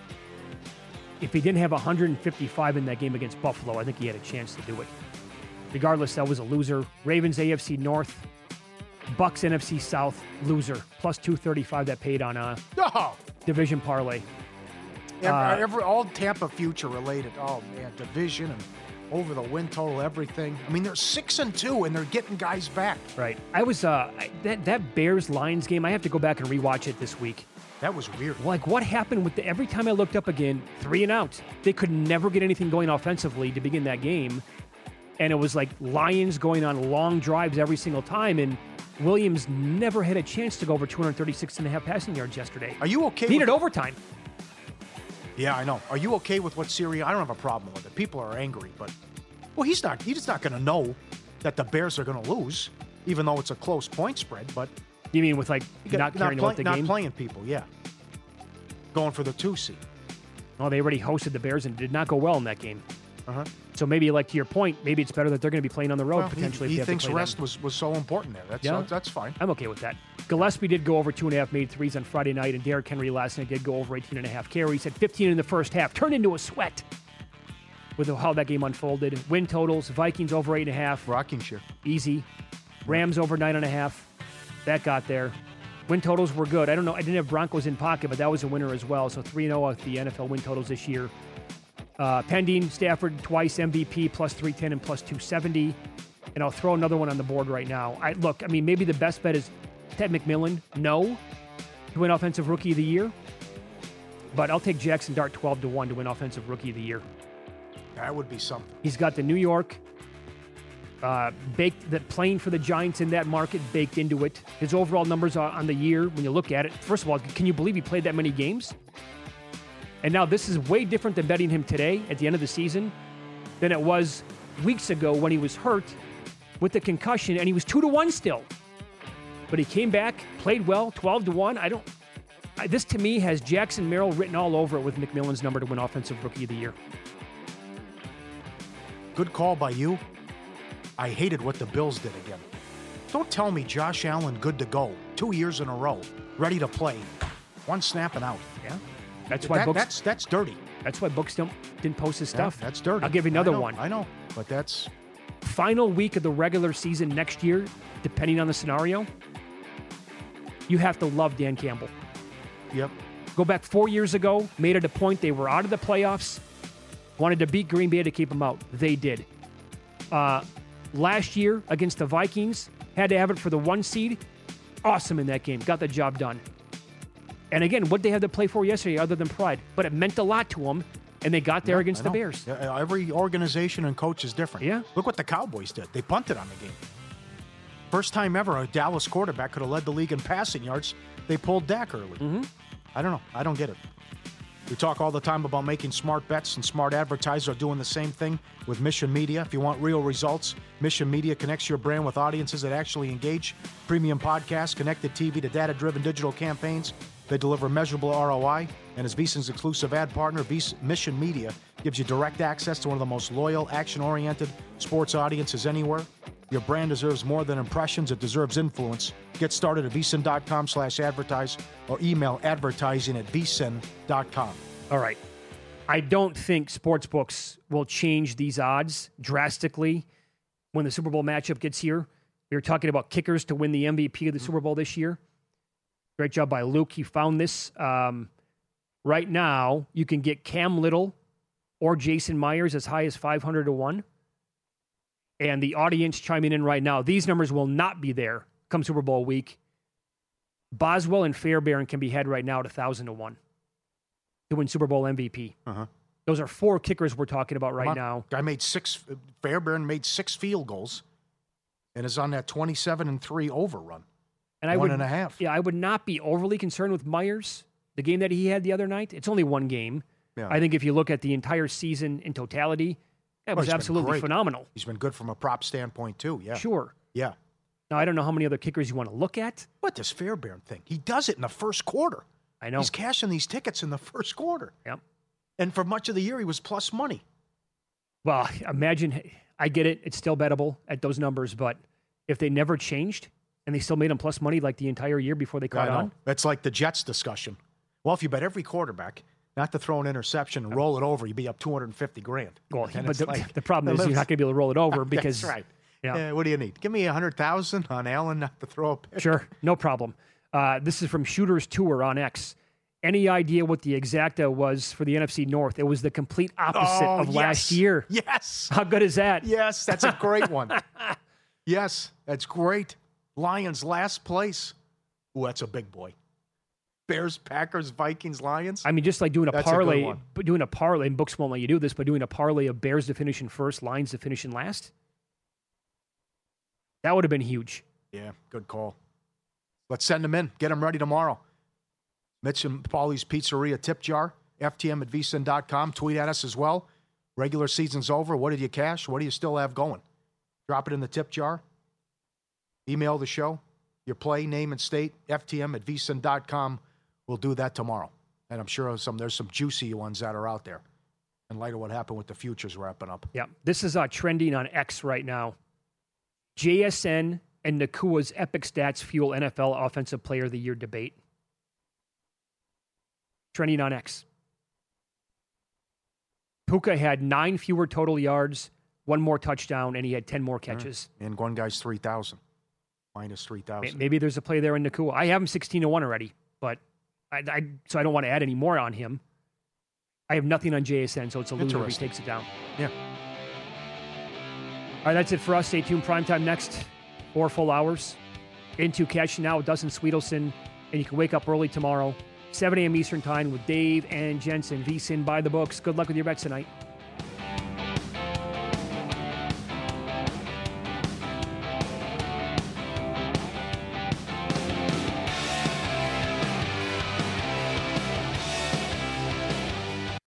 C: If he didn't have one hundred fifty-five in that game against Buffalo, I think he had a chance to do it. Regardless, that was a loser. Ravens A F C North. Bucks N F C South, loser. Plus two thirty-five that paid on a
D: oh.
C: division parlay.
D: Every,
C: uh,
D: every, all Tampa future related. Oh, man, division and over the win total, everything. I mean, they're six and two, and they're getting guys back.
C: Right. I was, uh, that, that Bears-Lions game, I have to go back and rewatch it this week.
D: That was weird.
C: Like, what happened with the, every time I looked up again, three and out. They could never get anything going offensively to begin that game. And it was like Lions going on long drives every single time. And Williams never had a chance to go over two thirty-six and a half passing yards yesterday.
D: Are you okay
C: Needed
D: with
C: overtime.
D: Yeah, I know. Are you okay with what Sirianni? I don't have a problem with it. People are angry, but well, he's not. He's not going to know that the Bears are going to lose, even though it's a close point spread. But
C: you mean with like
D: got,
C: not caring
D: not play,
C: about the
D: not
C: game?
D: Not playing people, yeah. Going for the two seed.
C: Well, they already hosted the Bears and did not go well in that game.
D: Uh-huh.
C: So maybe, like to your point, maybe it's better that they're going to be playing on the road
D: well,
C: potentially.
D: He, he
C: if they have
D: thinks
C: to play
D: rest
C: them.
D: was, was so important there. That's
C: yeah.
D: uh, that's fine.
C: I'm okay with that. Gillespie did go over two and a half made threes on Friday night, and Derrick Henry last night did go over eighteen and a half carries. Had fifteen in the first half, turned into a sweat with how that game unfolded. Win totals: Vikings over eight and a half,
D: rocking share,
C: easy. Rams over nine and a half, that got there. Win totals were good. I don't know. I didn't have Broncos in pocket, but that was a winner as well. So three and oh at the N F L win totals this year. Uh, pending Stafford twice M V P, plus three ten and plus two seventy. And I'll throw another one on the board right now. I Look, I mean, maybe the best bet is Ted McMillan, no, to win Offensive Rookie of the Year. But I'll take Jackson Dart twelve to one to win Offensive Rookie of the Year.
D: That would be something.
C: He's got the New York uh, baked, that playing for the Giants in that market baked into it. His overall numbers on on the year, when you look at it, first of all, can you believe he played that many games? And now this is way different than betting him today at the end of the season than it was weeks ago when he was hurt with the concussion, and he was two to one still. But he came back, played well, twelve to one. I don't. I, this to me has Jackson Merrill written all over it with McMillan's number to win Offensive Rookie of the Year.
D: Good call by you. I hated what the Bills did again. Don't tell me Josh Allen good to go two years in a row, ready to play, one snap and out.
C: Yeah, that's why
D: that,
C: books.
D: That's that's dirty.
C: That's why books don't didn't post his
D: Yeah,
C: stuff.
D: that's dirty.
C: I'll give you another
D: I know,
C: one.
D: I know, but that's
C: Final week of the regular season next year, depending on the scenario, you have to love Dan Campbell.
D: yep.
C: Go back four years ago, made it a point they were out of the playoffs, wanted to beat Green Bay to keep them out. They did. Uh, last year against the Vikings, had to have it for the one seed. Awesome in that game. Got the job done. And again, what they had to play for yesterday other than pride? But it meant a lot to them, and they got there
D: Yeah,
C: against
D: I
C: the
D: know.
C: Bears.
D: Yeah, Every organization and coach is different.
C: Yeah.
D: Look what the Cowboys did. They punted on the game. First time ever a Dallas quarterback could have led the league in passing yards. They pulled Dak early.
C: Mm-hmm.
D: I don't know. I don't get it. We talk all the time about making smart bets, and smart advertisers are doing the same thing with Mission Media. If you want real results, Mission Media connects your brand with audiences that actually engage. Premium podcasts, connected T V to data-driven digital campaigns. They deliver measurable R O I. And as VSiN's exclusive ad partner, Vis- Mission Media gives you direct access to one of the most loyal, action-oriented sports audiences anywhere. Your brand deserves more than impressions. It deserves influence. Get started at vsin.com slash advertise or email advertising at vsin dot com.
C: All right. I don't think sportsbooks will change these odds drastically when the Super Bowl matchup gets here. We were talking about kickers to win the M V P of the Super Bowl this year. Great job by Luke. He found this. Um, right now, you can get Cam Little or Jason Myers as high as five hundred to one. And the audience chiming in right now. These numbers will not be there come Super Bowl week. Boswell and Fairbairn can be had right now at one thousand to one to win Super Bowl M V P.
D: Uh-huh.
C: Those are four kickers we're talking about right
D: Come on.
C: now.
D: Guy made six. Fairbairn made six field goals, and is on that twenty-seven and three overrun.
C: And I
D: One
C: would,
D: and a half.
C: Yeah, I would not be overly concerned with Myers. The game that he had the other night, it's only one game.
D: Yeah.
C: I think if you look at the entire season in totality, it
D: Oh,
C: was
D: he's been
C: absolutely
D: great.
C: phenomenal.
D: He's been good from a prop standpoint too. Yeah,
C: Sure.
D: yeah.
C: Now, I don't know how many other kickers you want to look at.
D: What this Fairbairn thing? He does it in the first quarter.
C: I know.
D: He's cashing these tickets in the first quarter,
C: Yep.
D: and for much of the year he was plus money.
C: Well, imagine, I get it. It's still bettable at those numbers, but if they never changed and they still made him plus money like the entire year before they
D: I
C: caught
D: know.
C: on.
D: That's like the Jets discussion. Well, if you bet every quarterback not to throw an interception and roll it over, you'd be up two hundred fifty grand.
C: Well,
D: And
C: but
D: it's
C: the,
D: like-
C: the problem is you're not going to be able to roll it over because.
D: That's right.
C: Yeah.
D: Yeah, what do you need? Give me a hundred thousand on Allen not to throw a pick.
C: Sure, no problem. Uh, this is from Shooters Tour on X. Any idea what the exacta was for the N F C North? It was the complete opposite
D: Oh,
C: of
D: yes.
C: last year.
D: Yes.
C: How good is that?
D: Yes, that's a great one. Yes, that's great. Lions last place. Ooh, that's a big boy. Bears, Packers, Vikings, Lions.
C: I mean, just like doing a
D: That's a good
C: parlay,
D: one.
C: but doing a parlay, and books won't let you do this, but doing a parlay of Bears to finish in first, Lions to finish in last. That would have been huge.
D: Yeah, good call. Let's send them in. Get them ready tomorrow. Mitch and Paulie's Pizzeria tip jar, F T M at V S I N dot com. Tweet at us as well. Regular season's over. What did you cash? What do you still have going? Drop it in the tip jar. Email the show. Your play, name, and state, F T M at V S I N dot com. We'll do that tomorrow. And I'm sure some there's some juicy ones that are out there in light of what happened with the futures wrapping up.
C: Yeah, this is uh, trending on X right now. J S N and Nakua's epic stats fuel N F L Offensive Player of the Year debate. Trending on X. Puka had nine fewer total yards, one more touchdown, and he had ten more catches.
D: And one guy's three thousand. minus three thousand.
C: Maybe there's a play there in Nakua. I have him sixteen to one already, but I, I so I don't want to add any more on him. I have nothing on J S N, so it's a loser if he takes it down.
D: Yeah.
C: All right, that's it for us. Stay tuned. Primetime next. Four full hours. Into Cashing Out with Dustin Sweetelson. And you can wake up early tomorrow, seven a.m. Eastern Time with Dave and Jensen. V S I N by the books. Good luck with your bets tonight.